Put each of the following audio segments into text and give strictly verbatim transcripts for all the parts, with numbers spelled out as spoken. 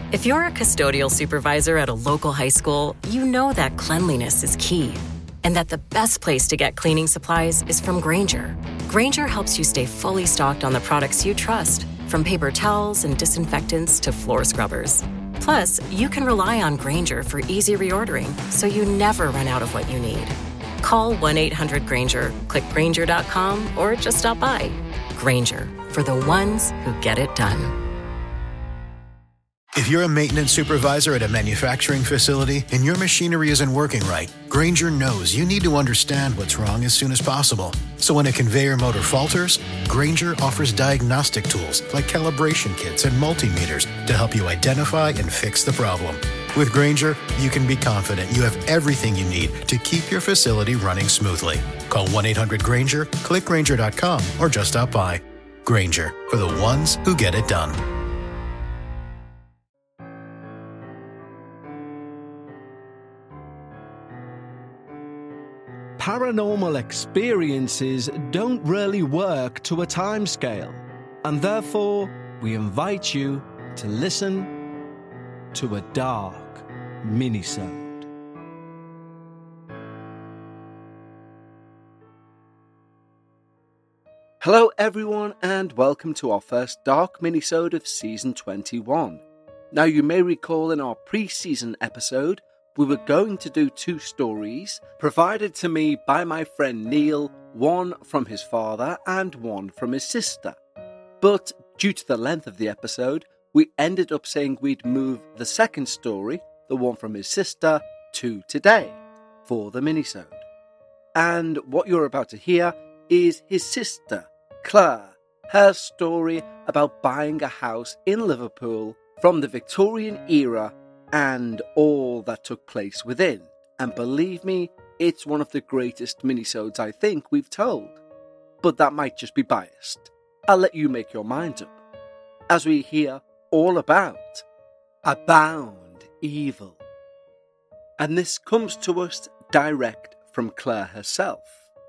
If you're a custodial supervisor at a local high school, you know that cleanliness is key, and that the best place to get cleaning supplies is from Grainger. Grainger helps you stay fully stocked on the products you trust, from paper towels and disinfectants to floor scrubbers. Plus, you can rely on Grainger for easy reordering, so you never run out of what you need. Call one eight hundred Grainger, click Grainger dot com, or just stop by. Grainger, for the ones who get it done. If you're a maintenance supervisor at a manufacturing facility and your machinery isn't working right, Grainger knows you need to understand what's wrong as soon as possible. So when a conveyor motor falters, Grainger offers diagnostic tools like calibration kits and multimeters to help you identify and fix the problem. With Grainger, you can be confident you have everything you need to keep your facility running smoothly. Call one eight hundred Grainger, click Grainger dot com, or just stop by. Grainger, for the ones who get it done. Paranormal experiences don't really work to a timescale, and therefore we invite you to listen to a dark minisode. Hello everyone, and welcome to our first dark minisode of season twenty-one. Now, you may recall in our pre-season episode we were going to do two stories provided to me by my friend Neil, one from his father and one from his sister. But due to the length of the episode, we ended up saying we'd move the second story, the one from his sister, to today for the minisode. And what you're about to hear is his sister, Claire, her story about buying a house in Liverpool from the Victorian era and all that took place within. And believe me, it's one of the greatest minisodes I think we've told. But that might just be biased. I'll let you make your mind up as we hear all about Abound Evil. And this comes to us direct from Claire herself.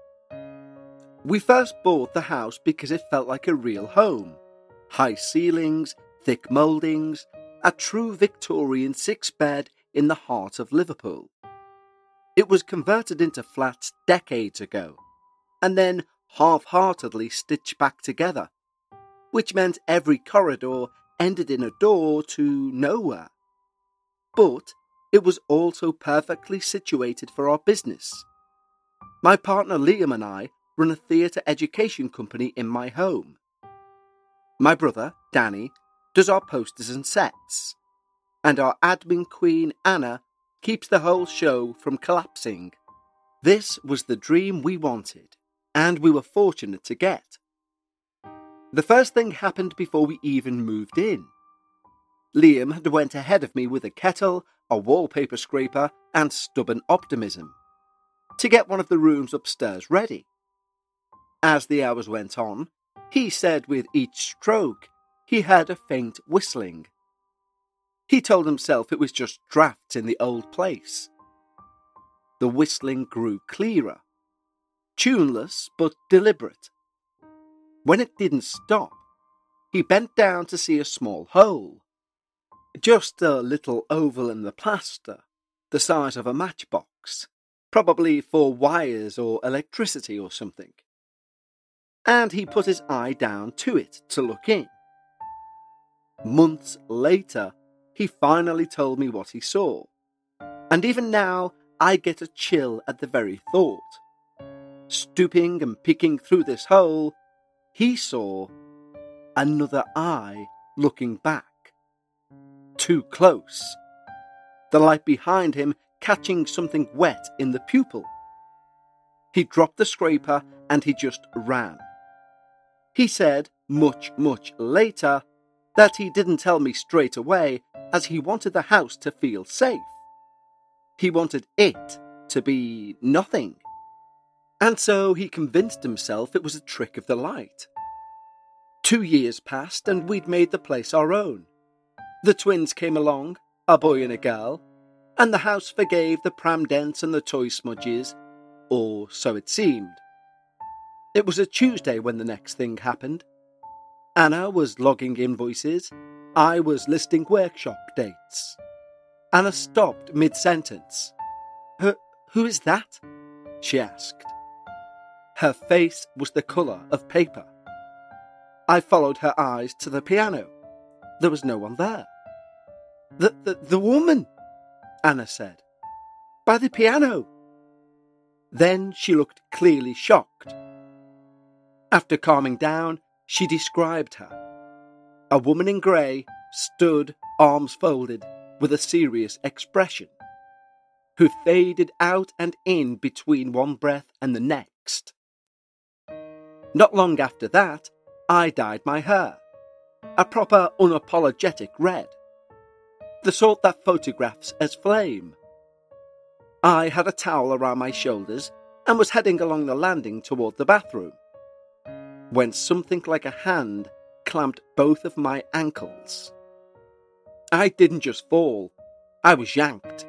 We first bought the house because it felt like a real home. High ceilings, thick mouldings, a true Victorian six-bed in the heart of Liverpool. It was converted into flats decades ago, and then half-heartedly stitched back together, which meant every corridor ended in a door to nowhere. But it was also perfectly situated for our business. My partner Liam and I run a theatre education company in my home. My brother, Danny, does our posters and sets, and our admin queen, Anna, keeps the whole show from collapsing. This was the dream we wanted, and we were fortunate to get. The first thing happened before we even moved in. Liam had went ahead of me with a kettle, a wallpaper scraper, and stubborn optimism to get one of the rooms upstairs ready. As the hours went on, he said with each stroke he heard a faint whistling. He told himself it was just drafts in the old place. The whistling grew clearer, tuneless but deliberate. When it didn't stop, he bent down to see a small hole, just a little oval in the plaster, the size of a matchbox, probably for wires or electricity or something. And he put his eye down to it to look in. Months later, he finally told me what he saw. And even now, I get a chill at the very thought. Stooping and peeking through this hole, he saw another eye looking back. Too close. The light behind him catching something wet in the pupil. He dropped the scraper and he just ran. He said, much, much later, that he didn't tell me straight away as he wanted the house to feel safe. He wanted it to be nothing. And so he convinced himself it was a trick of the light. Two years passed and we'd made the place our own. The twins came along, a boy and a girl, and the house forgave the pram dents and the toy smudges, or so it seemed. It was a Tuesday when the next thing happened. Anna was logging invoices, I was listing workshop dates. Anna stopped mid-sentence. Who, who is that? She asked. Her face was the colour of paper. I followed her eyes to the piano. There was no one there. The, the, the woman, Anna said. By the piano. Then she looked clearly shocked. After calming down, she described her. A woman in grey stood, arms folded, with a serious expression, who faded out and in between one breath and the next. Not long after that, I dyed my hair, a proper unapologetic red, the sort that photographs as flame. I had a towel around my shoulders and was heading along the landing toward the bathroom, when something like a hand clamped both of my ankles. I didn't just fall, I was yanked.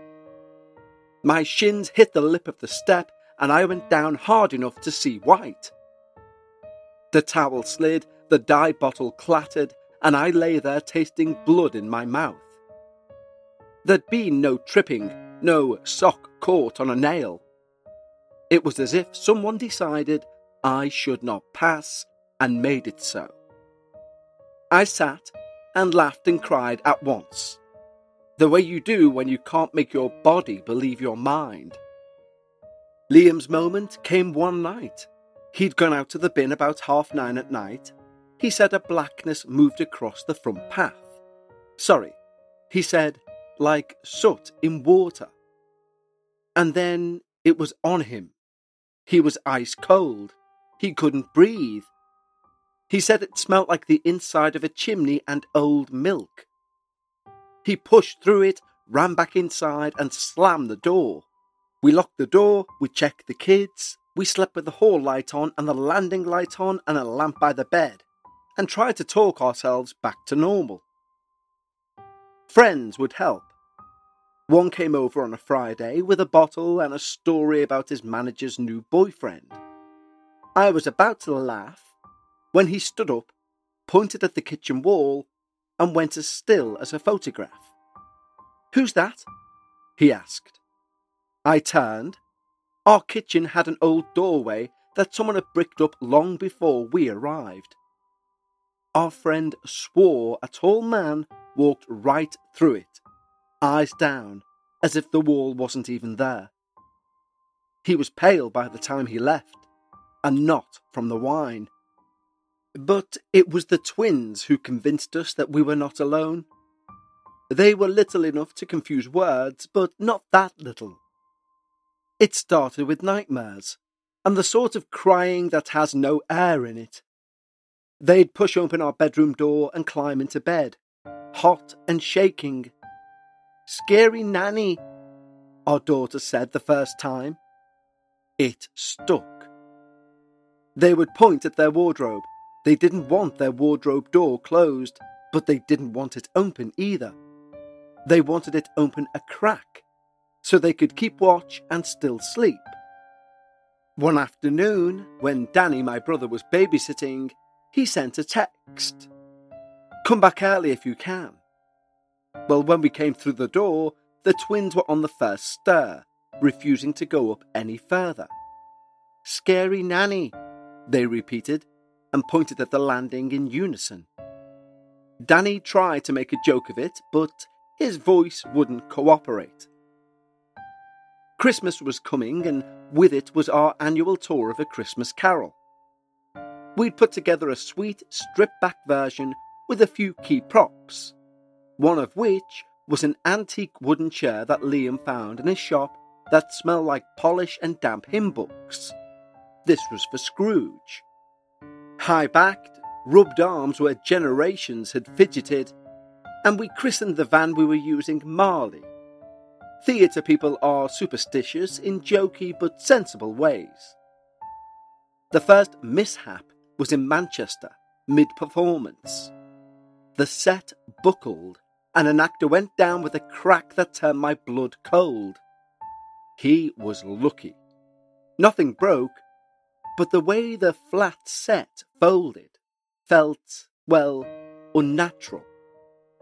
My shins hit the lip of the step and I went down hard enough to see white. The towel slid, the dye bottle clattered, and I lay there tasting blood in my mouth. There'd been no tripping, no sock caught on a nail. It was as if someone decided I should not pass and made it so. I sat and laughed and cried at once, the way you do when you can't make your body believe your mind. Liam's moment came one night. He'd gone out to the bin about half nine at night. He said a blackness moved across the front path. Sorry, he said, like soot in water. And then it was on him. He was ice cold. He couldn't breathe. He said it smelt like the inside of a chimney and old milk. He pushed through it, ran back inside and slammed the door. We locked the door, we checked the kids, we slept with the hall light on and the landing light on and a lamp by the bed, and tried to talk ourselves back to normal. Friends would help. One came over on a Friday with a bottle and a story about his manager's new boyfriend. I was about to laugh when he stood up, pointed at the kitchen wall, and went as still as a photograph. "Who's that?" he asked. I turned. Our kitchen had an old doorway that someone had bricked up long before we arrived. Our friend swore a tall man walked right through it, eyes down, as if the wall wasn't even there. He was pale by the time he left, and not from the wine. But it was the twins who convinced us that we were not alone. They were little enough to confuse words, but not that little. It started with nightmares, and the sort of crying that has no air in it. They'd push open our bedroom door and climb into bed, hot and shaking. "Scary nanny," our daughter said the first time. It stuck. They would point at their wardrobe. They didn't want their wardrobe door closed, but they didn't want it open either. They wanted it open a crack, so they could keep watch and still sleep. One afternoon, when Danny, my brother, was babysitting, he sent a text. "Come back early if you can." Well, when we came through the door, the twins were on the first stir, refusing to go up any further. "Scary nanny," they repeated, and pointed at the landing in unison. Danny tried to make a joke of it, but his voice wouldn't cooperate. Christmas was coming, and with it was our annual tour of A Christmas Carol. We'd put together a sweet, stripped-back version with a few key props, one of which was an antique wooden chair that Liam found in a shop that smelled like polish and damp hymn books. This was for Scrooge. High-backed, rubbed arms where generations had fidgeted, and we christened the van we were using Marley. Theatre people are superstitious in jokey but sensible ways. The first mishap was in Manchester, mid-performance. The set buckled, and an actor went down with a crack that turned my blood cold. He was lucky. Nothing broke, but the way the flat set folded felt, well, unnatural.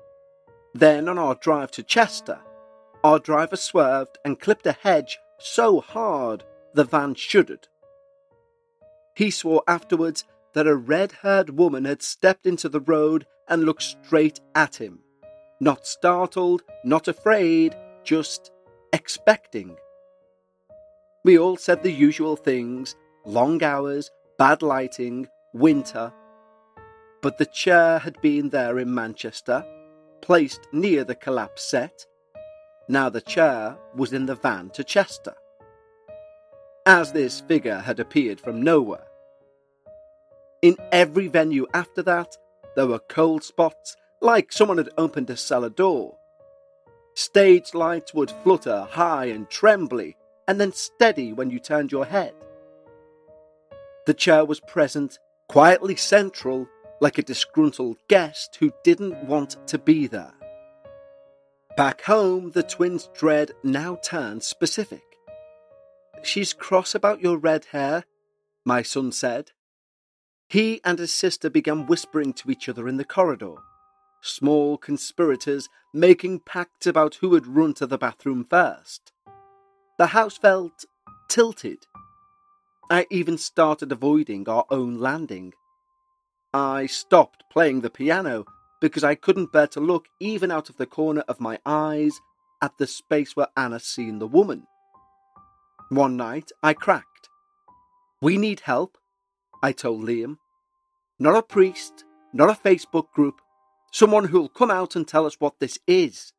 Then on our drive to Chester, our driver swerved and clipped a hedge so hard the van shuddered. He swore afterwards that a red-haired woman had stepped into the road and looked straight at him. Not startled, not afraid, just expecting. We all said the usual things, long hours, bad lighting, winter. But the chair had been there in Manchester, placed near the collapse set. Now the chair was in the van to Chester. As this figure had appeared from nowhere. In every venue after that, there were cold spots, like someone had opened a cellar door. Stage lights would flutter high and trembly, and then steady when you turned your head. The chair was present, quietly central, like a disgruntled guest who didn't want to be there. Back home, the twins' dread now turned specific. "She's cross about your red hair," my son said. He and his sister began whispering to each other in the corridor, small conspirators making pacts about who would run to the bathroom first. The house felt tilted. I even started avoiding our own landing. I stopped playing the piano because I couldn't bear to look even out of the corner of my eyes at the space where Anna seen the woman. One night I cracked. "We need help," I told Liam. "Not a priest, not a Facebook group, someone who'll come out and tell us what this is."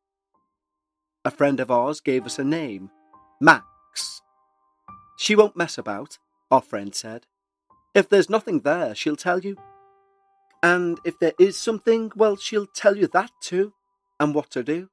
A friend of ours gave us a name, Max. "She won't mess about," our friend said. "If there's nothing there, she'll tell you. And if there is something, well, she'll tell you that too, and what to do."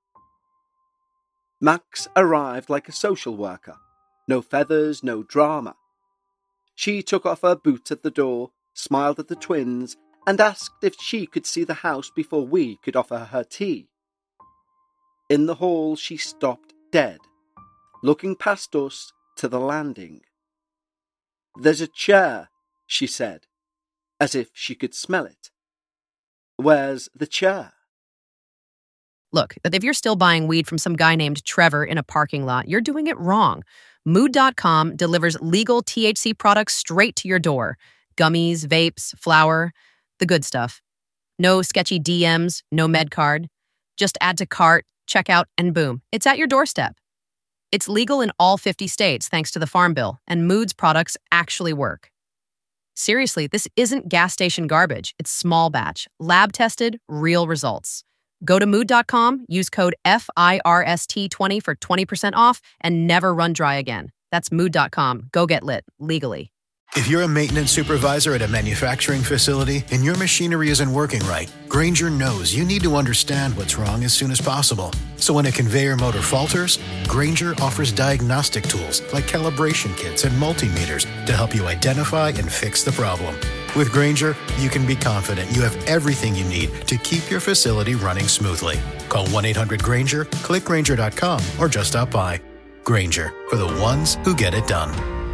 Max arrived like a social worker. No feathers, no drama. She took off her boots at the door, smiled at the twins, and asked if she could see the house before we could offer her tea. In the hall, she stopped dead, looking past us to the landing. "There's a chair," she said, as if she could smell it. "Where's the chair?" Look, if you're still buying weed from some guy named Trevor in a parking lot, you're doing it wrong. Mood dot com delivers legal T H C products straight to your door. Gummies, vapes, flour, the good stuff. No sketchy D Ms, no med card. Just add to cart, checkout, and boom, it's at your doorstep. It's legal in all fifty states thanks to the Farm Bill, and Mood's products actually work. Seriously, this isn't gas station garbage. It's small batch, lab-tested, real results. Go to mood dot com, use code F I R S T twenty for twenty percent off, and never run dry again. That's mood dot com. Go get lit, legally. If you're a maintenance supervisor at a manufacturing facility and your machinery isn't working right, Grainger knows you need to understand what's wrong as soon as possible. So when a conveyor motor falters, Grainger offers diagnostic tools like calibration kits and multimeters to help you identify and fix the problem. With Grainger, you can be confident you have everything you need to keep your facility running smoothly. Call one eight hundred Grainger, click Grainger dot com, or just stop by. Grainger, for the ones who get it done.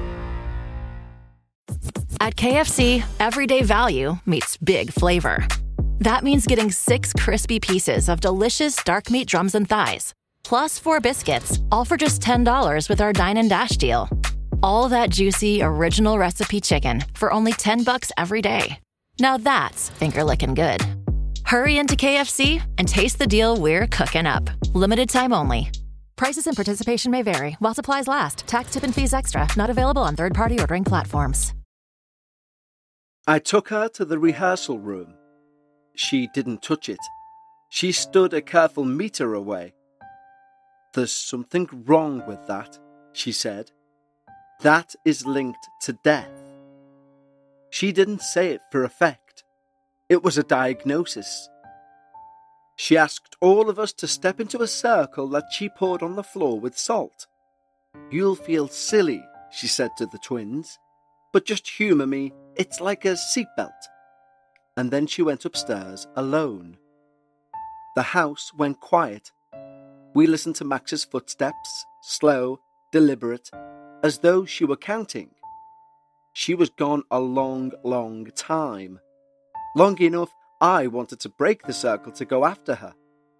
At K F C, everyday value meets big flavor. That means getting six crispy pieces of delicious dark meat drums and thighs, plus four biscuits, all for just ten dollars with our Dine and Dash deal. All that juicy, original recipe chicken for only ten bucks every day. Now that's finger-licking good. Hurry into K F C and taste the deal we're cooking up. Limited time only. Prices and participation may vary while supplies last. Tax, tip, and fees extra. Not available on third-party ordering platforms. I took her to the rehearsal room. She didn't touch it. She stood a careful meter away. "There's something wrong with that," she said. "That is linked to death." She didn't say it for effect. It was a diagnosis. She asked all of us to step into a circle that she poured on the floor with salt. "You'll feel silly," she said to the twins, "but just humour me. It's like a seatbelt." And then she went upstairs alone. The house went quiet. We listened to Max's footsteps, slow, deliberate, as though she were counting. She was gone a long, long time. Long enough I wanted to break the circle to go after her.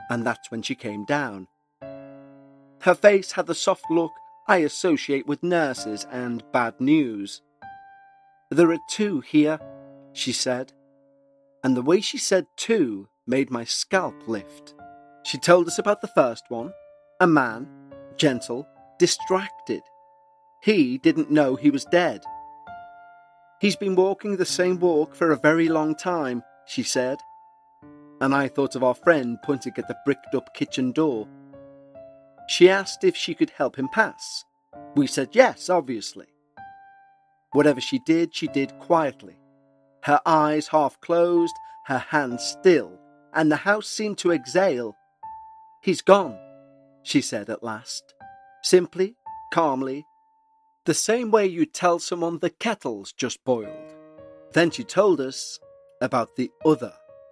and that's when she came down. Her face had the soft look I associate with nurses and bad news. "There are two here," she said, and the way she said two made my scalp lift. She told us about the first one, a man, gentle, distracted. He didn't know he was dead. "He's been walking the same walk for a very long time," she said, and I thought of our friend pointing at the bricked-up kitchen door. She asked if she could help him pass. We said yes, obviously. Whatever she did, she did quietly. Her eyes half closed, her hands still, and the house seemed to exhale. "He's gone," she said at last, simply, calmly, the same way you tell someone the kettle's just boiled. Then she told us about the other.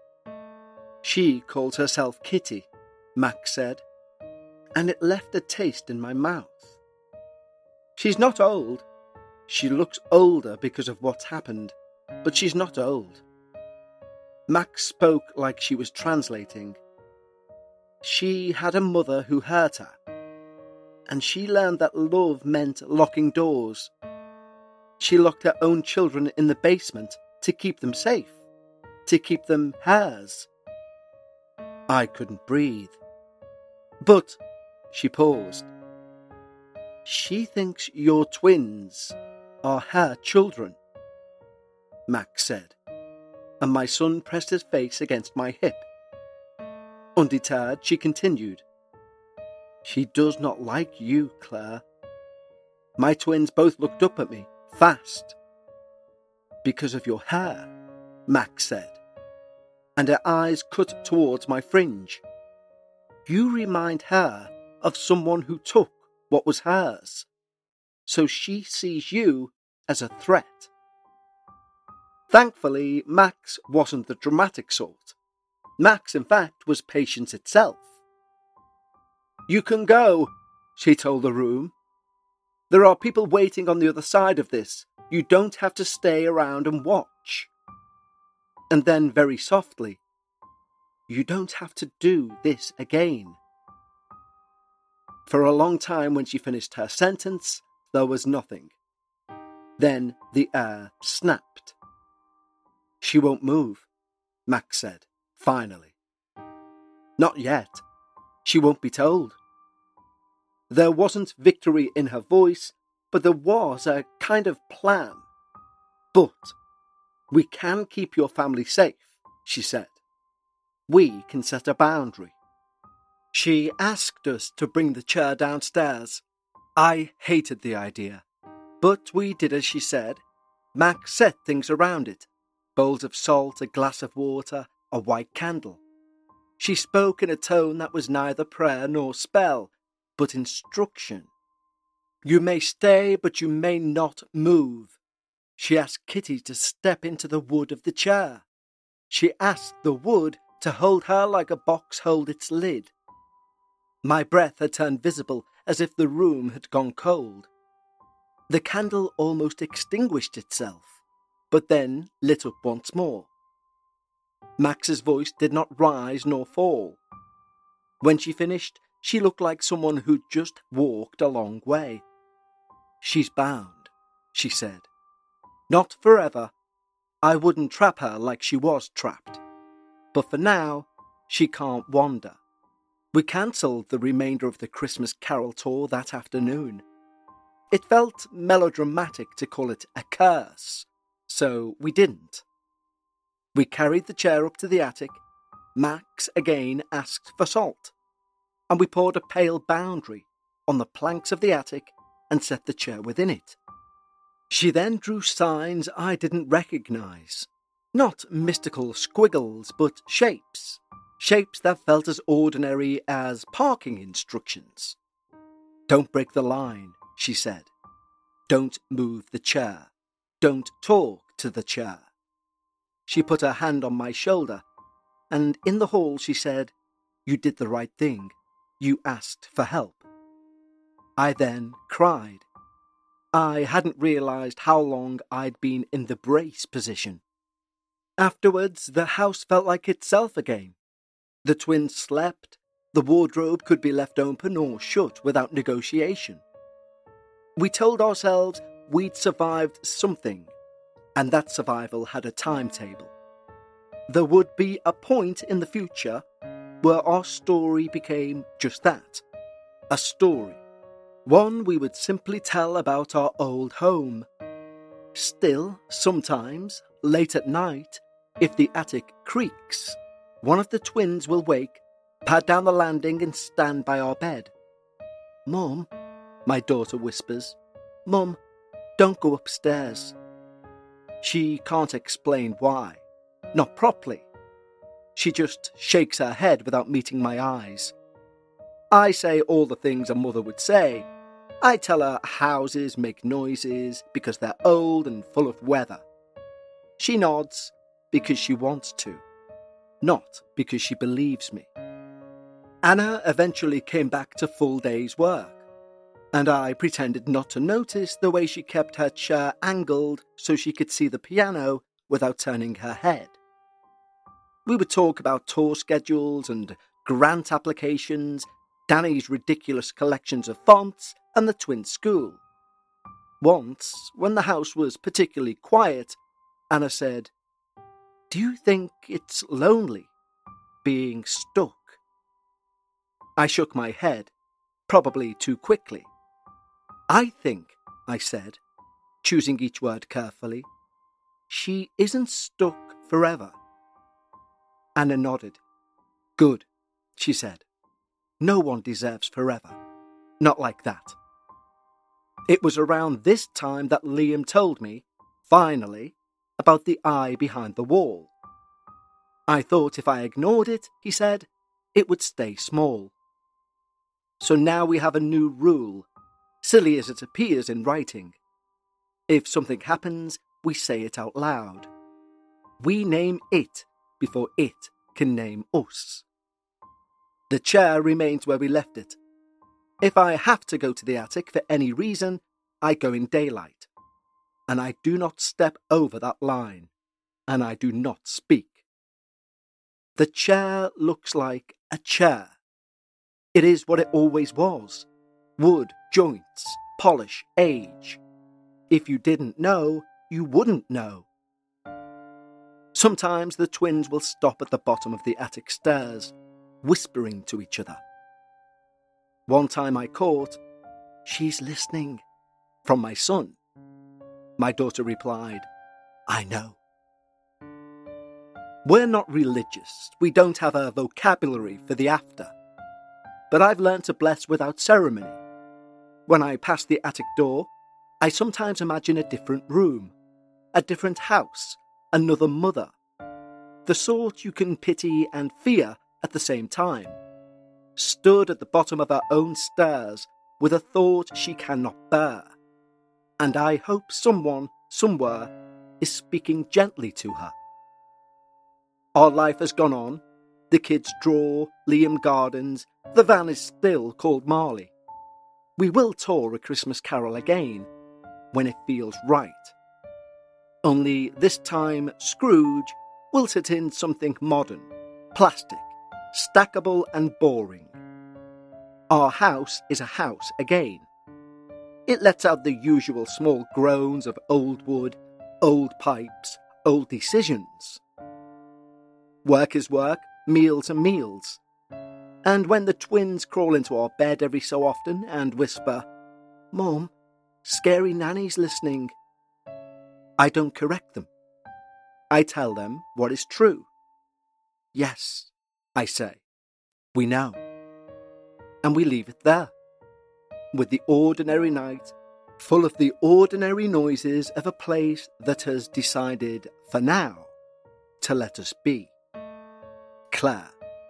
"She calls herself Kitty," Max said, and it left a taste in my mouth. "She's not old. She looks older because of what's happened, but she's not old." Max spoke like she was translating. "She had a mother who hurt her, and she learned that love meant locking doors. She locked her own children in the basement to keep them safe, to keep them hers." I couldn't breathe. "But," she paused, "she thinks your twins are her children," Max said, and my son pressed his face against my hip. Undeterred, she continued, "She does not like you, Claire." My twins both looked up at me, fast. "Because of your hair," Max said, and her eyes cut towards my fringe. "You remind her of someone who took what was hers, so she sees you as a threat." Thankfully, Max wasn't the dramatic sort. Max, in fact, was patience itself. "You can go," she told the room. "There are people waiting on the other side of this. You don't have to stay around and watch." And then, very softly, "You don't have to do this again." For a long time, when she finished her sentence, there was nothing. Then the air snapped. "She won't move," Max said, finally. "Not yet. She won't be told." There wasn't victory in her voice, but there was a kind of plan. "But we can keep your family safe," she said. "We can set a boundary." She asked us to bring the chair downstairs. I hated the idea, but we did as she said. Max set things around it. Bowls of salt, a glass of water, a white candle. She spoke in a tone that was neither prayer nor spell, but instruction. "You may stay, but you may not move." She asked Kitty to step into the wood of the chair. She asked the wood to hold her like a box holds its lid. My breath had turned visible as if the room had gone cold. The candle almost extinguished itself, but then lit up once more. Max's voice did not rise nor fall. When she finished, she looked like someone who'd just walked a long way. "She's bound," she said. "Not forever. I wouldn't trap her like she was trapped. But for now, she can't wander." We cancelled the remainder of the Christmas Carol tour that afternoon. It felt melodramatic to call it a curse, so we didn't. We carried the chair up to the attic. Max again asked for salt, and we poured a pale boundary on the planks of the attic and set the chair within it. She then drew signs I didn't recognise. Not mystical squiggles, but shapes. Shapes that felt as ordinary as parking instructions. "Don't break the line," she said. "Don't move the chair. Don't talk to the chair." She put her hand on my shoulder, and in the hall she said, "You did the right thing. You asked for help." I then cried. I hadn't realised how long I'd been in the brace position. Afterwards, the house felt like itself again. The twins slept, The wardrobe could be left open or shut without negotiation. We told ourselves we'd survived something, and that survival had a timetable. There would be a point in the future where our story became just that, a story, one we would simply tell about our old home. Still, sometimes, late at night, if the attic creaks, one of the twins will wake, pad down the landing and stand by our bed. "Mum," my daughter whispers, "Mum, don't go upstairs." She can't explain why, not properly. She just shakes her head without meeting my eyes. I say all the things a mother would say. I tell her houses make noises because they're old and full of weather. She nods because she wants to, not because she believes me. Anna eventually came back to full day's work, and I pretended not to notice the way she kept her chair angled so she could see the piano without turning her head. We would talk about tour schedules and grant applications, Danny's ridiculous collections of fonts, and the twin school. Once, when the house was particularly quiet, Anna said, "Do you think it's lonely, being stuck?" I shook my head, probably too quickly. "I think," I said, choosing each word carefully, "she isn't stuck forever." Anna nodded. "Good," she said. "No one deserves forever. Not like that." It was around this time that Liam told me, finally, about the eye behind the wall. I thought if I ignored it, he said, it would stay small. So now we have a new rule, silly as it appears in writing. If something happens, we say it out loud. We name it before it can name us. The chair remains where we left it. If I have to go to the attic for any reason, I go in daylight. And I do not step over that line. And I do not speak. The chair looks like a chair. It is what it always was. Wood, joints, polish, age. If you didn't know, you wouldn't know. Sometimes the twins will stop at the bottom of the attic stairs, whispering to each other. One time I caught, "She's listening," from my son. My daughter replied, "I know." We're not religious. We don't have a vocabulary for the after. But I've learned to bless without ceremony. When I pass the attic door, I sometimes imagine a different room, a different house, another mother. The sort you can pity and fear at the same time. Stood at the bottom of her own stairs with a thought she cannot bear. And I hope someone, somewhere, is speaking gently to her. Our life has gone on. The kids draw, Liam gardens, the van is still called Marley. We will tour A Christmas Carol again, when it feels right. Only this time Scrooge will sit in something modern, plastic, stackable and boring. Our house is a house again. It lets out the usual small groans of old wood, old pipes, old decisions. Work is work, meals are meals. And when the twins crawl into our bed every so often and whisper, "Mum, scary nanny's listening," I don't correct them. I tell them what is true. "Yes," I say, "we know." And we leave it there, with the ordinary night full of the ordinary noises of a place that has decided, for now, to let us be. Claire.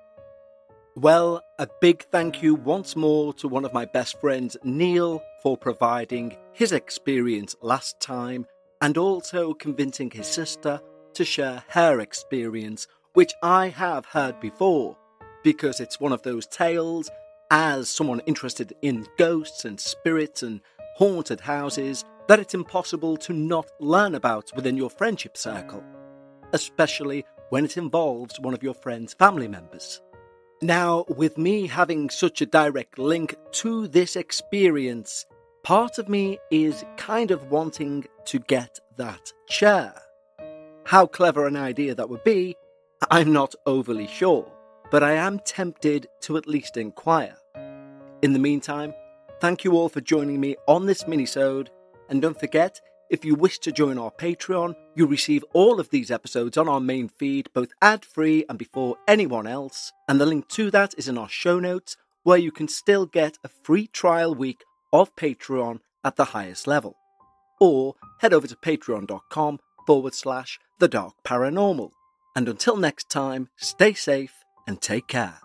Well, a big thank you once more to one of my best friends, Neil, for providing his experience last time and also convincing his sister to share her experience, which I have heard before, because it's one of those tales, as someone interested in ghosts and spirits and haunted houses, that it's impossible to not learn about within your friendship circle, especially when it involves one of your friend's family members. Now, with me having such a direct link to this experience, part of me is kind of wanting to get that chair. How clever an idea that would be, I'm not overly sure, but I am tempted to at least inquire. In the meantime, thank you all for joining me on this minisode, and don't forget, if you wish to join our Patreon, you receive all of these episodes on our main feed, both ad-free and before anyone else, and the link to that is in our show notes, where you can still get a free trial week of Patreon at the highest level. Or head over to patreon.com forward slash the dark paranormal. And until next time, stay safe and take care.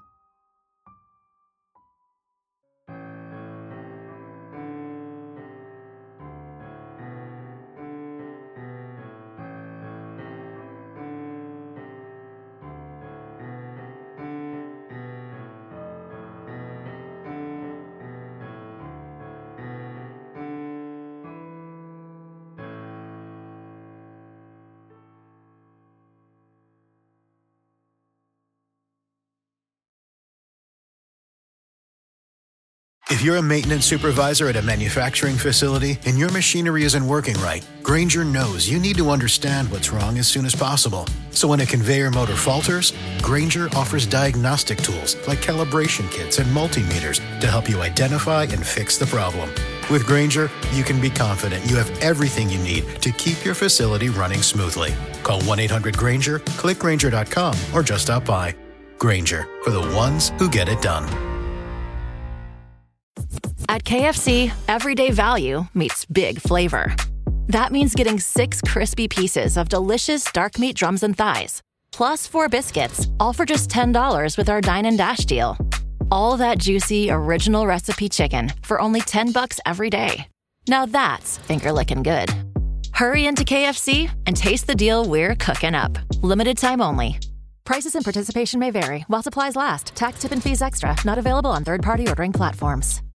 If you're a maintenance supervisor at a manufacturing facility and your machinery isn't working right, Grainger knows you need to understand what's wrong as soon as possible. So when a conveyor motor falters, Grainger offers diagnostic tools like calibration kits and multimeters to help you identify and fix the problem. With Grainger, you can be confident you have everything you need to keep your facility running smoothly. Call one eight hundred Grainger, click Grainger dot com, or just stop by. Grainger, for the ones who get it done. At K F C, everyday value meets big flavor. That means getting six crispy pieces of delicious dark meat drums and thighs, plus four biscuits, all for just ten dollars with our Dine and Dash deal. All that juicy, original recipe chicken for only ten bucks every day. Now that's finger-licking good. Hurry into K F C and taste the deal we're cooking up. Limited time only. Prices and participation may vary while supplies last. Tax, tip, and fees extra. Not available on third-party ordering platforms.